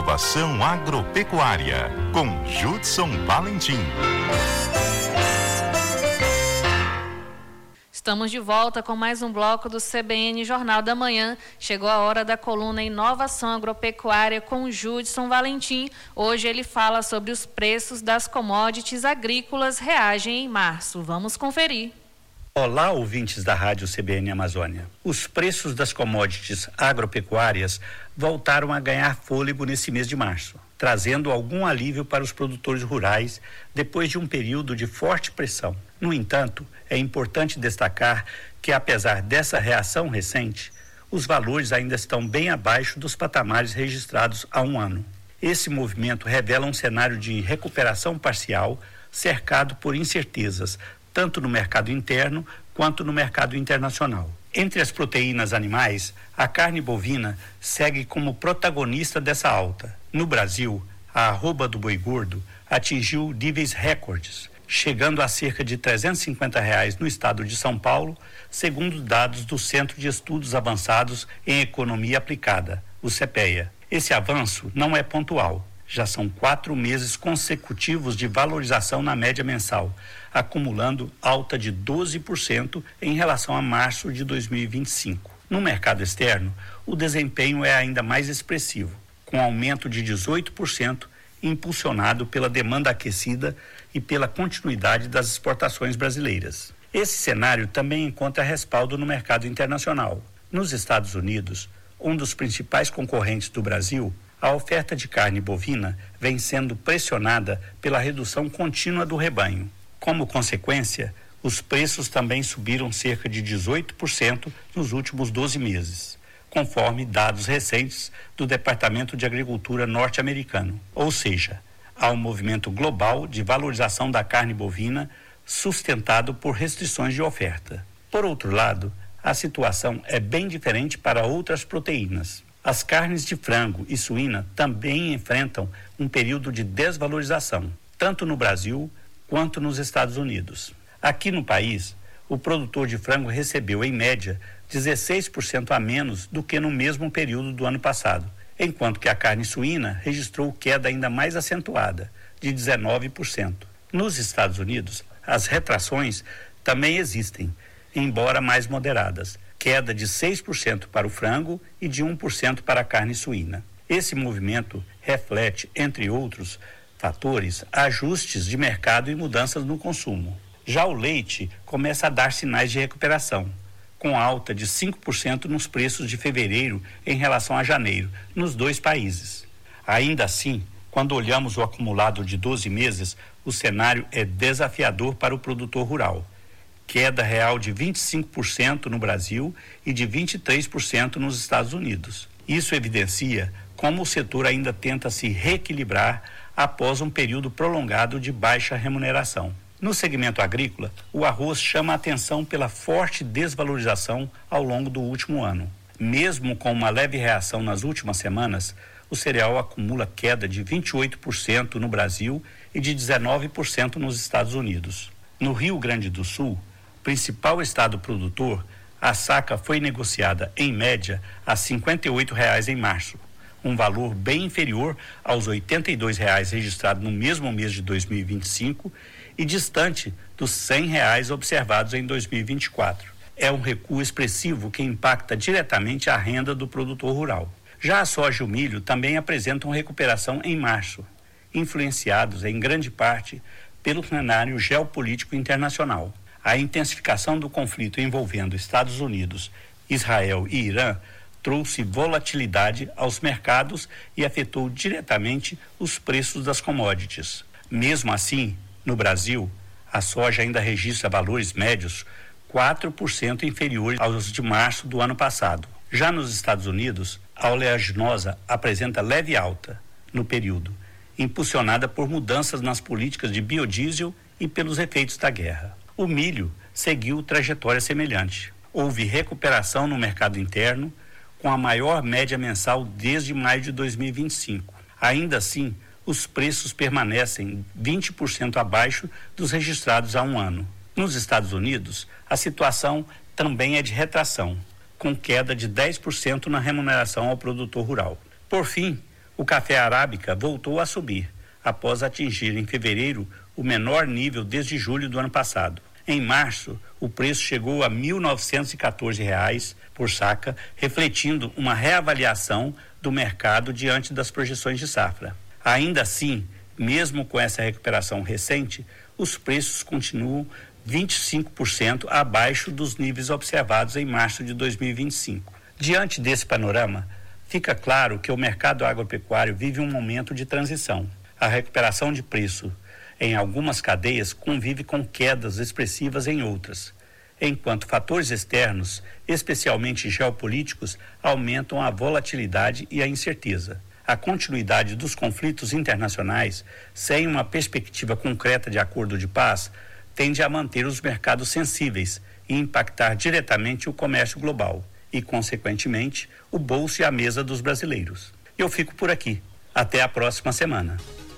Inovação Agropecuária, com Judson Valentim. Estamos de volta com mais um bloco do CBN Jornal da Manhã. Chegou a hora da coluna Inovação Agropecuária com Judson Valentim. Hoje ele fala sobre os preços das commodities agrícolas reagem em março. Vamos conferir. Olá, ouvintes da Rádio CBN Amazônia. Os preços das commodities agropecuárias voltaram a ganhar fôlego nesse mês de março, trazendo algum alívio para os produtores rurais depois de um período de forte pressão. No entanto, é importante destacar que, apesar dessa reação recente, os valores ainda estão bem abaixo dos patamares registrados há um ano. Esse movimento revela um cenário de recuperação parcial cercado por incertezas, tanto no mercado interno quanto no mercado internacional. Entre as proteínas animais, a carne bovina segue como protagonista dessa alta. No Brasil, a arroba do boi gordo atingiu níveis recordes, chegando a cerca de R$ 350 no estado de São Paulo, segundo dados do Centro de Estudos Avançados em Economia Aplicada, o CEPEA. Esse avanço não é pontual. Já são 4 meses consecutivos de valorização na média mensal, acumulando alta de 12% em relação a março de 2025. No mercado externo, o desempenho é ainda mais expressivo, com aumento de 18%, impulsionado pela demanda aquecida e pela continuidade das exportações brasileiras. Esse cenário também encontra respaldo no mercado internacional. Nos Estados Unidos, um dos principais concorrentes do Brasil, a oferta de carne bovina vem sendo pressionada pela redução contínua do rebanho. Como consequência, os preços também subiram cerca de 18% nos últimos 12 meses, conforme dados recentes do Departamento de Agricultura norte-americano. Ou seja, há um movimento global de valorização da carne bovina sustentado por restrições de oferta. Por outro lado, a situação é bem diferente para outras proteínas. As carnes de frango e suína também enfrentam um período de desvalorização, tanto no Brasil quanto nos Estados Unidos. Aqui no país, o produtor de frango recebeu, em média, 16% a menos do que no mesmo período do ano passado, enquanto que a carne suína registrou queda ainda mais acentuada, de 19%. Nos Estados Unidos, as retrações também existem, embora mais moderadas, queda de 6% para o frango e de 1% para a carne suína. Esse movimento reflete, entre outros fatores, ajustes de mercado e mudanças no consumo. Já o leite começa a dar sinais de recuperação, com alta de 5% nos preços de fevereiro em relação a janeiro, nos dois países. Ainda assim, quando olhamos o acumulado de 12 meses, o cenário é desafiador para o produtor rural. Queda real de 25% no Brasil e de 23% nos Estados Unidos. Isso evidencia como o setor ainda tenta se reequilibrar após um período prolongado de baixa remuneração. No segmento agrícola, o arroz chama a atenção pela forte desvalorização ao longo do último ano. Mesmo com uma leve reação nas últimas semanas, o cereal acumula queda de 28% no Brasil e de 19% nos Estados Unidos. No Rio Grande do Sul, principal estado produtor, a saca foi negociada, em média, a R$ 58 em março, um valor bem inferior aos R$ 82 registrado no mesmo mês de 2025 e distante dos R$ 100 observados em 2024. É um recuo expressivo que impacta diretamente a renda do produtor rural. Já a soja e o milho também apresentam recuperação em março, influenciados em grande parte pelo cenário geopolítico internacional. A intensificação do conflito envolvendo Estados Unidos, Israel e Irã trouxe volatilidade aos mercados e afetou diretamente os preços das commodities. Mesmo assim, no Brasil, a soja ainda registra valores médios 4% inferiores aos de março do ano passado. Já nos Estados Unidos, a oleaginosa apresenta leve alta no período, impulsionada por mudanças nas políticas de biodiesel e pelos efeitos da guerra. O milho seguiu trajetória semelhante. Houve recuperação no mercado interno, com a maior média mensal desde maio de 2025. Ainda assim, os preços permanecem 20% abaixo dos registrados há um ano. Nos Estados Unidos, a situação também é de retração, com queda de 10% na remuneração ao produtor rural. Por fim, O café arábica voltou a subir, após atingir em fevereiro o menor nível desde julho do ano passado. Em março, o preço chegou a R$ 1.914 por saca, refletindo uma reavaliação do mercado diante das projeções de safra. Ainda assim, mesmo com essa recuperação recente, os preços continuam 25% abaixo dos níveis observados em março de 2025. Diante desse panorama, fica claro que o mercado agropecuário vive um momento de transição. A recuperação de preço em algumas cadeias convive com quedas expressivas em outras, enquanto fatores externos, especialmente geopolíticos, aumentam a volatilidade e a incerteza. A continuidade dos conflitos internacionais, sem uma perspectiva concreta de acordo de paz, tende a manter os mercados sensíveis e impactar diretamente o comércio global e, consequentemente, o bolso e a mesa dos brasileiros. Eu fico por aqui. Até a próxima semana.